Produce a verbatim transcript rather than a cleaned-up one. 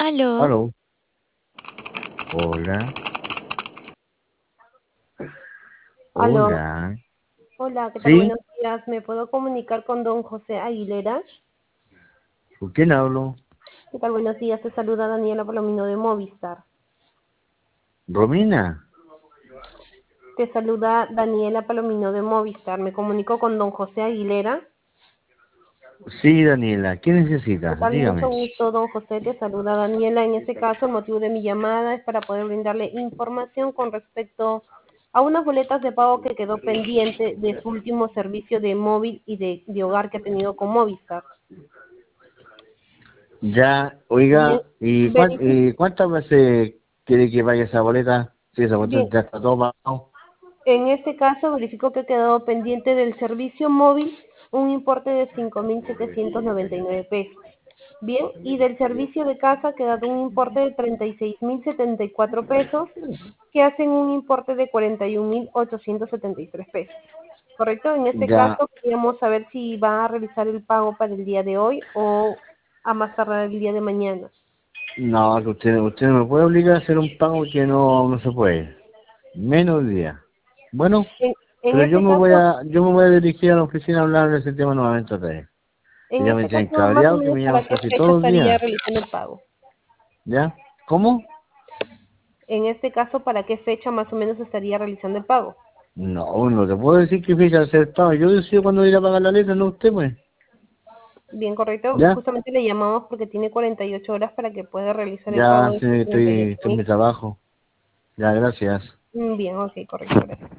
Aló, Aló, hola, Aló, hola. hola, ¿qué tal? ¿Sí? Buenos días. ¿Me puedo comunicar con don José Aguilera? ¿Con quién hablo? ¿Qué tal? Buenos días. Te saluda Daniela Palomino de Movistar. ¿Romina? Te saluda Daniela Palomino de Movistar. Me comunico con don José Aguilera. Sí, Daniela, ¿qué ¿Qué necesitas? tal? Mucho Dígame. gusto, don José. Te saluda Daniela. En este caso, el motivo de mi llamada es para poder brindarle información con respecto a unas boletas de pago que quedó pendiente de su último servicio de móvil y de, de hogar que ha tenido con Movistar. Ya, Bien, oiga, ¿y, cuán- verifico. y cuántas veces quiere que vaya esa boleta? Sí, esa boleta Bien, ya está todo pagado. en este caso, verifico que ha quedado pendiente del servicio móvil un importe de cinco mil setecientos noventa y nueve pesos. Bien, y del servicio de casa ha quedado un importe de treinta y seis mil setenta y cuatro pesos, que hacen un importe de cuarenta y un mil ochocientos setenta y tres pesos. ¿Correcto? En este Ya, caso, queríamos saber si va a realizar el pago para el día de hoy o a más tardar el día de mañana. no, que usted, usted no me puede obligar a hacer un pago que no, no se puede. Menos día. Bueno, En, en pero yo este me voy caso, a, yo me voy a dirigir a la oficina a hablar de ese tema nuevamente otra vez. Que en ya me este tienen caso, más o cabreado, que menos, me llaman ¿para qué casi fecha todos los estaría días. realizando el pago? ¿Ya? ¿Cómo? En este caso, ¿para qué fecha más o menos estaría realizando el pago? No, no te puedo decir que fecha acertado. Yo decido cuándo ir a pagar la letra, no usted, pues. Bien, correcto. ¿Ya? Justamente le llamamos porque tiene cuarenta y ocho horas para que pueda realizar el pago Ya, de sí, sus treinta y estoy, ocho estoy en mi mil. trabajo. Ya, gracias. Mm, Bien, ok, correcto. Gracias.